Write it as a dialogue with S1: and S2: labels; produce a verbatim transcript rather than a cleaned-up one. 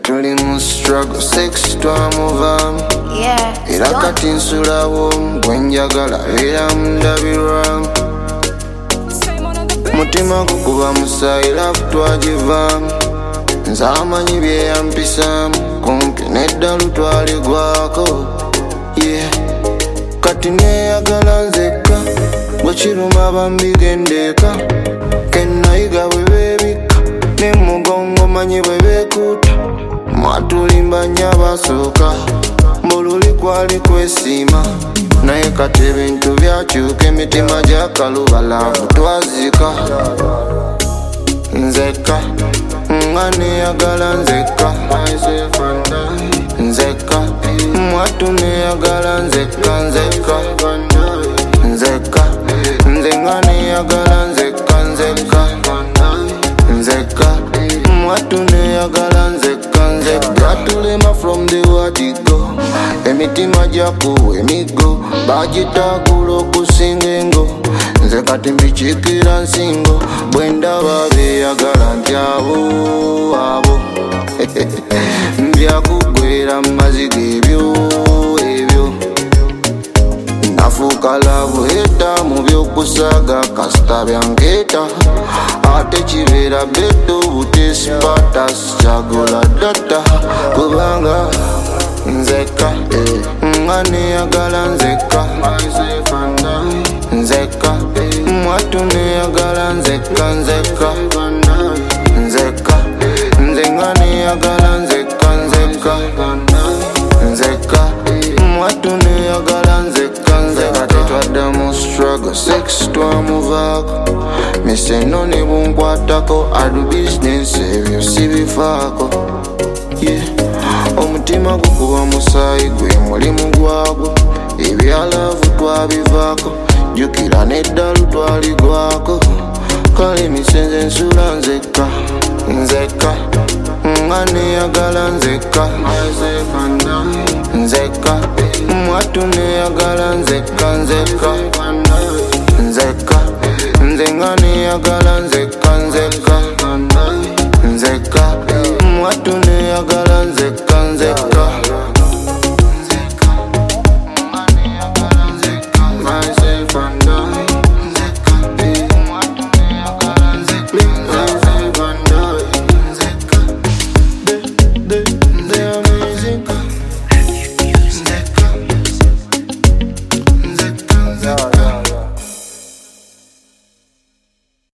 S1: tuli mu struggle sex twamuvamu
S2: Yeah,
S1: era
S2: don't
S1: kati nsulawo gwe njagala era mundabirwamu mutima gukuba musaayi love twagivaamu nze amanyi byeyampisaamu kumpi neddalu twaligwako yeah. Kati neyagala nzekka bwe kiruma bambigendeeka kennayiga bwe beebika ne mugongo manyi bwe beekuuta mwatulimba nnyo abasooka mbululi kwali kwesiima naye kati ebintu byakyuka emitima gyakalubalavu twazika nzekka nga neyagala nzekka nzekka mwatu neyagala nzekka nzekka nzekka nze nga neyagala nzekka nzekka nzekka mwatu neyagala nzekka nzekka tulema from the wadigo emitima gyaku emigo bagitakula okusinga engo nze kati mbikiikira nsingo bwe ndaba beyagala nti abo abo byakugwera mu maziga ebyo ebyo nafuuka laavu eta mu by'okusaaga kasita byankeeta ate kibeera beto butesipata sikyagula data kubanga nzekka nga neyagala nzekka nzekka mwatu neyagala nzekka nzekka nzekka nze nga neyagala nzekka nzekka nzekka mwatu neyagala nzekka nzekka tetwadda mu struggle sex twamuvaako miseno ne bunkwatako adu bizinesi ebyo sibifaako yeah. Omutima gukuba musaayi gwe mulimu gwagwo ebyalavu twabivaako jjukira neddalu twaligwako kale misenze nsula nzekka nzekka nga neyagala nzekka nzekka mwatu neyagala nzekka nzekka nzekka nze nga neyagala nzekka nzekka nzekka mwatu neyagala nzekka